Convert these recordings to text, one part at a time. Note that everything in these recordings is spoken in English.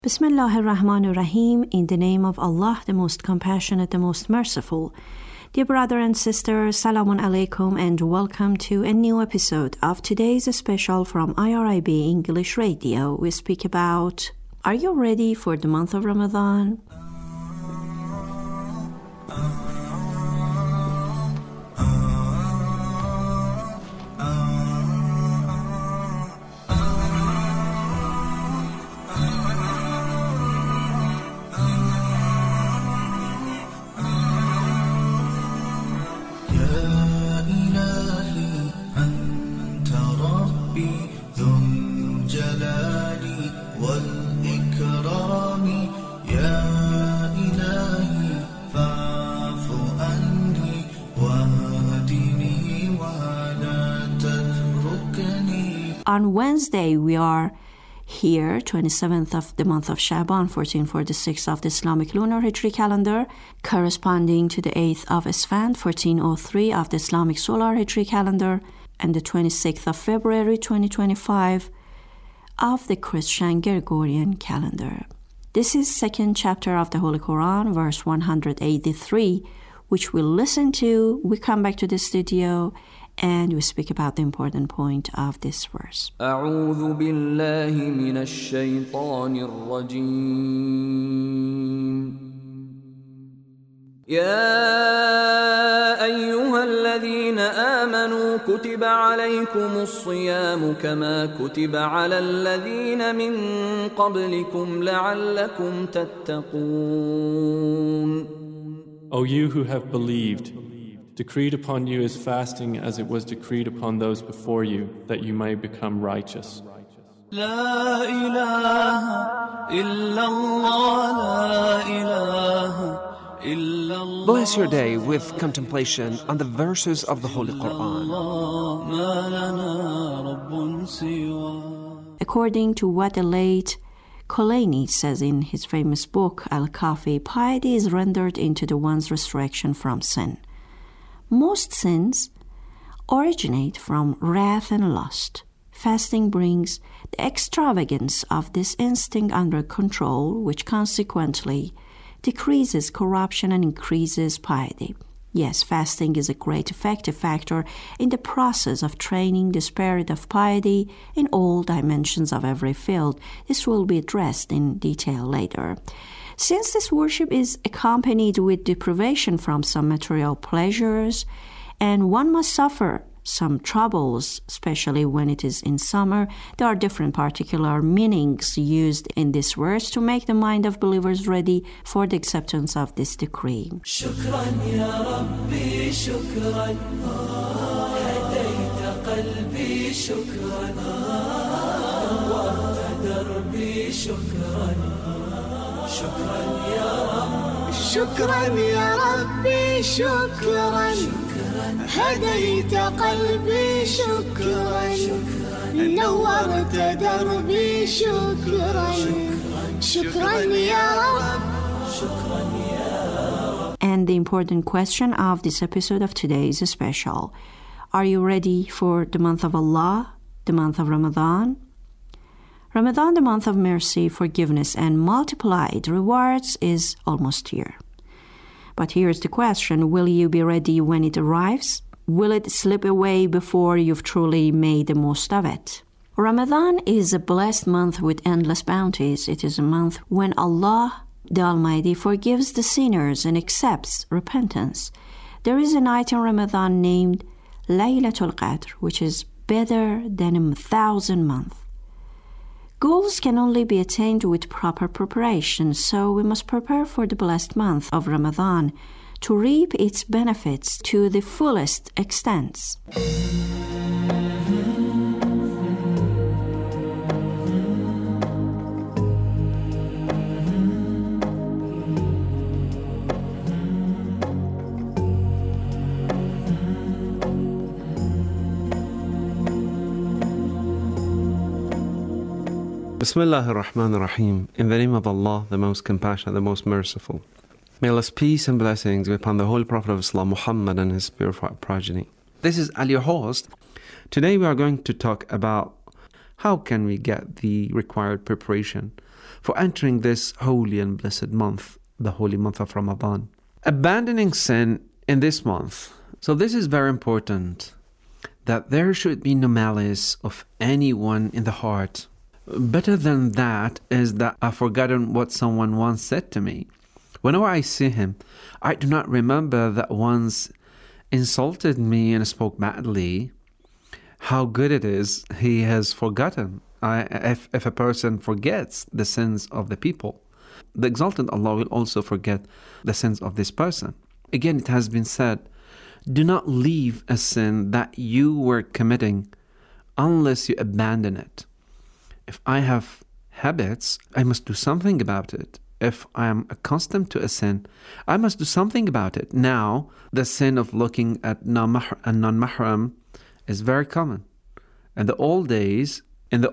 Bismillahir Rahmanir Rahim, in the name of Allah, the most compassionate, the most merciful. Dear brother and sister, Salamun Alaikum and welcome to a new episode of today's special from IRIB English Radio. We speak about, are you ready for the month of Ramadan? On Wednesday, we are here, 27th of the month of Shaban, 1446 of the Islamic lunar Hijri calendar, corresponding to the 8th of Esfand, 1403 of the Islamic solar Hijri calendar, and the 26th of February, 2025 of the Christian Gregorian calendar. This is second chapter of the Holy Quran, verse 183, which we'll listen to. We come back to the studio and we speak about the important point of this verse. أعوذ بالله من الشيطان الرجيم. يا أيها الذين آمنوا كتب عليكم الصيام كما كتب على الذين من قبلكم لعلكم تتقون. O you who have believed, decreed upon you is fasting as it was decreed upon those before you, that you may become righteous. لا إله إلا الله لا إله إلا الله. Bless your day with contemplation on the verses of the Holy Quran. ما لنا رب سوى. According to what the late Kholaini says in his famous book Al-Kafi, piety is rendered into the one's resurrection from sin. Most sins originate from wrath and lust. Fasting brings the extravagance of this instinct under control, which consequently decreases corruption and increases piety. Yes, fasting is a great effective factor in the process of training the spirit of piety in all dimensions of every field. This will be addressed in detail later. Since this worship is accompanied with deprivation from some material pleasures, and one must suffer some troubles, especially when it is in summer, there are different particular meanings used in this verse to make the mind of believers ready for the acceptance of this decree. شكرا يا ربي شكرا هديت قلبي شكرا نورت دربي شكرا شكرا يا رب شكرا يا ربي شكرا هديت قلبي شكرا نورت دربي شكرا شكرا يا رب. And the important question of this episode of today is special. Are you ready for the month of Allah, the month of Ramadan? Ramadan, the month of mercy, forgiveness, and multiplied rewards, is almost here. But here's the question, will you be ready when it arrives? Will it slip away before you've truly made the most of it? Ramadan is a blessed month with endless bounties. It is a month when Allah, the Almighty, forgives the sinners and accepts repentance. There is a night in Ramadan named Laylatul Qadr, which is better than 1,000 months. Goals can only be attained with proper preparation, so we must prepare for the blessed month of Ramadan to reap its benefits to the fullest extent. Bismillahir Rahmanir Rahim. In the name of Allah, the most compassionate, the most merciful. May Allah's peace and blessings be upon the Holy Prophet of Islam, Muhammad, and his purified progeny. This is Ali, your host. Today we are going to talk about how can we get the required preparation for entering this holy and blessed month, the holy month of Ramadan. Abandoning sin in this month. So this is very important, that there should be no malice of anyone in the heart. Better than that is that I've forgotten what someone once said to me. Whenever I see him, I do not remember that once insulted me and spoke badly. How good it is he has forgotten. If a person forgets the sins of the people, the exalted Allah will also forget the sins of this person. Again, it has been said, do not leave a sin that you were committing unless you abandon it. If I have habits, I must do something about it. If I am accustomed to a sin, I must do something about it. Now, the sin of looking at non-mahram is very common. In the old days,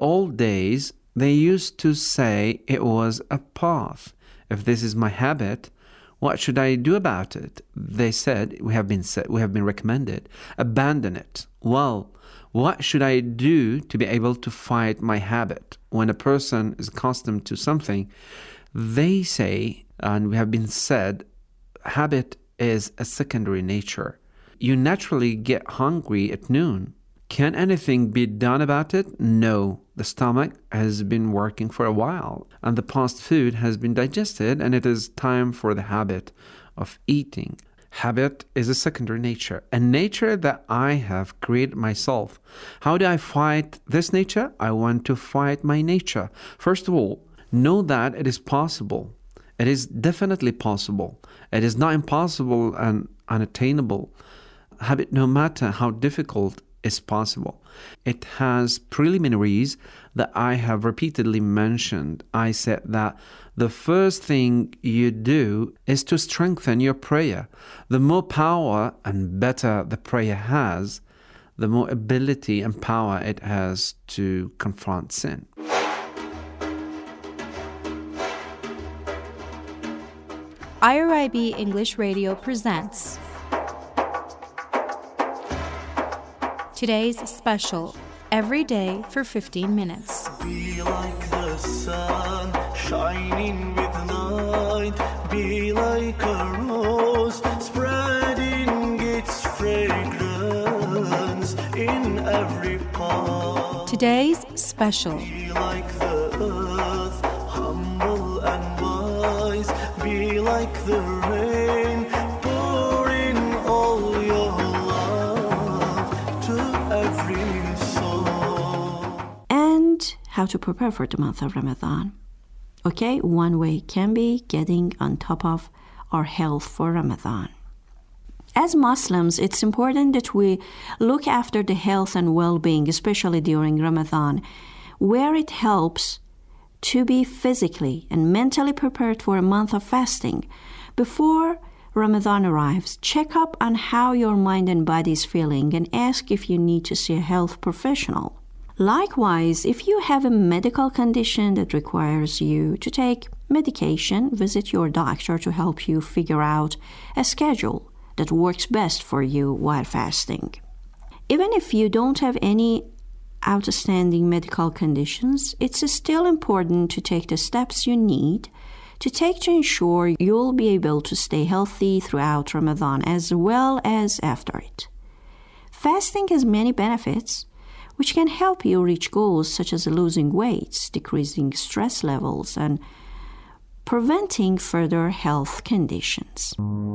they used to say it was a path. If this is my habit, what should I do about it? They said, we have been recommended, abandon it. Well, what should I do to be able to fight my habit? When a person is accustomed to something, they say, and we have been said, habit is a secondary nature. You naturally get hungry at noon. Can anything be done about it? No. The stomach has been working for a while, and the past food has been digested, and it is time for the habit of eating. Habit is a secondary nature, a nature that I have created myself. How do I fight this nature? I want to fight my nature. First of all, know that it is possible. It is definitely possible. It is not impossible and unattainable. Habit, no matter how difficult, is possible. It has preliminaries that I have repeatedly mentioned. I said that the first thing you do is to strengthen your prayer. The more power and better the prayer has, the more ability and power it has to confront sin. IRIB English Radio presents today's special, Every Day for 15 Minutes. Be like the sun, shining with light. Be like a rose, spreading its fragrance in every part. Today's special. Be like the earth, humble and wise. Be like the rain, pour in all your love to every soul. And how to prepare for the month of Ramadan. Okay, one way can be getting on top of our health for Ramadan. As Muslims, it's important that we look after the health and well-being, especially during Ramadan, where it helps to be physically and mentally prepared for a month of fasting. Before Ramadan arrives, check up on how your mind and body is feeling and ask if you need to see a health professional. Likewise, if you have a medical condition that requires you to take medication, visit your doctor to help you figure out a schedule that works best for you while fasting. Even if you don't have any outstanding medical conditions, it's still important to take the steps you need to take to ensure you'll be able to stay healthy throughout Ramadan as well as after it. Fasting has many benefits which can help you reach goals such as losing weight, decreasing stress levels, and preventing further health conditions.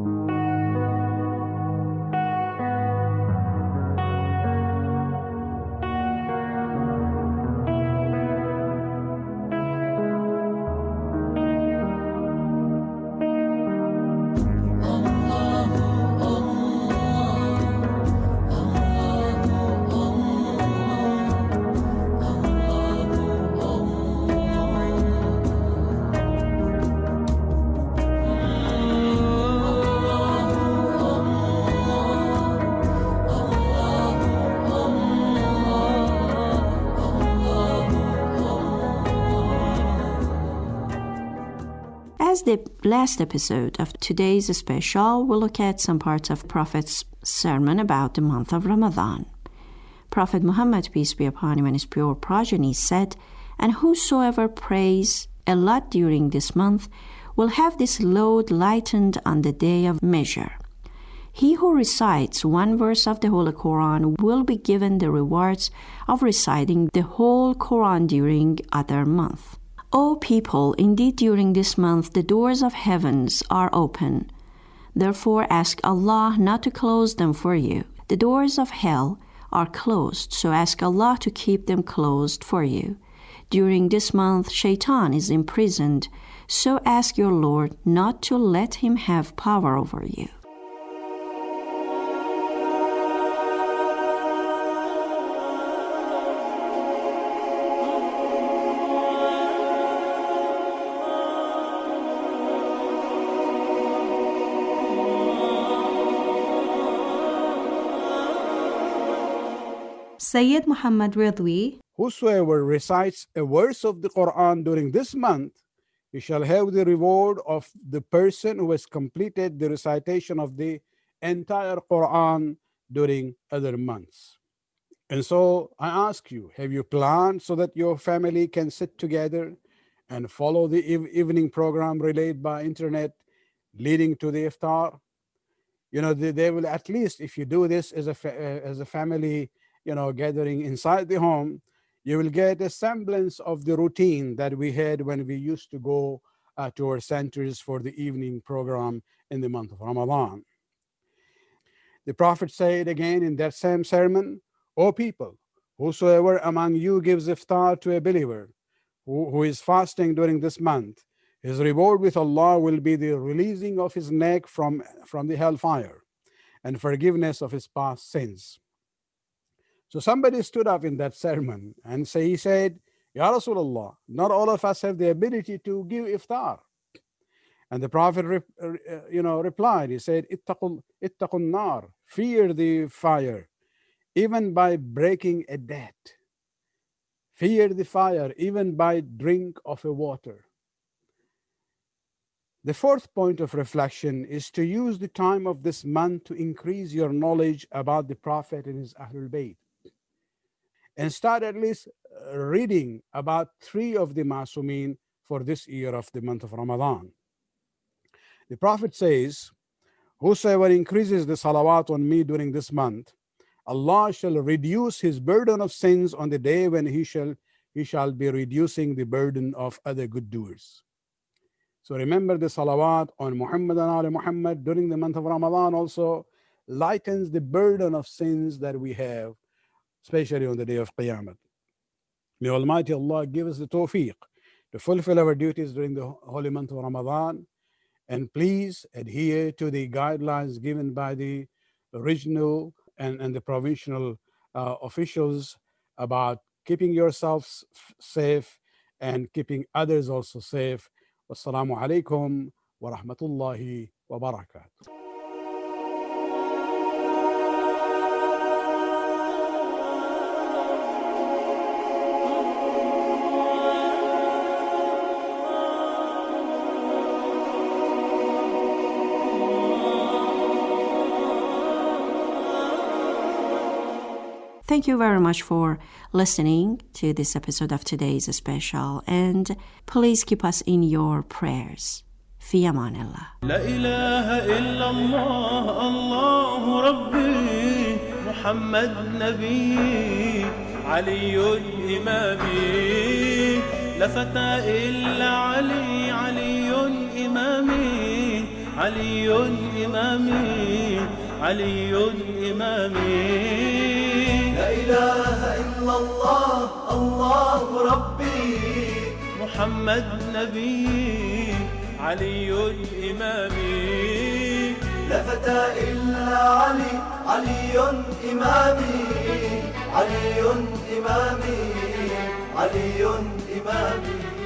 As the last episode of today's special, we'll look at some parts of Prophet's sermon about the month of Ramadan. Prophet Muhammad, peace be upon him, and his pure progeny said, "And whosoever prays a lot during this month will have this load lightened on the day of measure. He who recites one verse of the Holy Quran will be given the rewards of reciting the whole Quran during other month. O people, indeed during this month the doors of heavens are open. Therefore ask Allah not to close them for you. The doors of hell are closed, so ask Allah to keep them closed for you. During this month, Shaitan is imprisoned, so ask your Lord not to let him have power over you. Sayyid Muhammad Ridwi. Whosoever recites a verse of the Quran during this month, he shall have the reward of the person who has completed the recitation of the entire Quran during other months. And so I ask you, have you planned so that your family can sit together and follow the evening program relayed by internet leading to the iftar? You know, they will, at least if you do this as a family, gathering inside the home, you will get a semblance of the routine that we had when we used to go to our centers for the evening program in the month of Ramadan. The Prophet said again in that same sermon, O people, whosoever among you gives iftar to a believer who is fasting during this month, his reward with Allah will be the releasing of his neck from the hellfire and forgiveness of his past sins. So somebody stood up in that sermon and he said, Ya Rasulullah, not all of us have the ability to give iftar. And the Prophet replied, he said, Ittaqun nar, fear the fire, even by breaking a debt. Fear the fire, even by drink of a water. The fourth point of reflection is to use the time of this month to increase your knowledge about the Prophet and his Ahlul Bayt. And start at least reading about 3 of the Masumin for this year of the month of Ramadan. The Prophet says, whosoever increases the salawat on me during this month, Allah shall reduce his burden of sins on the day when he shall be reducing the burden of other good doers. So remember, the salawat on Muhammad and Ali Muhammad during the month of Ramadan also lightens the burden of sins that we have, especially on the day of Qiyamah. May Almighty Allah give us the tawfiq to fulfill our duties during the holy month of Ramadan, and please adhere to the guidelines given by the regional and the provincial officials about keeping yourselves safe and keeping others also safe. Wassalamu alaikum wa rahmatullahi wa barakatuh. Thank you very much for listening to this episode of today's special, and please keep us in your prayers. في أمان الله. لا إله إلا الله الله ربي محمد نبي علي إمامي لا فتى إلا علي علي إمامي علي إمامي علي إمامي لا إله إلا الله الله ربي محمد نبي علي إمامي لا فتى إلا علي علي إمامي علي إمامي علي إمامي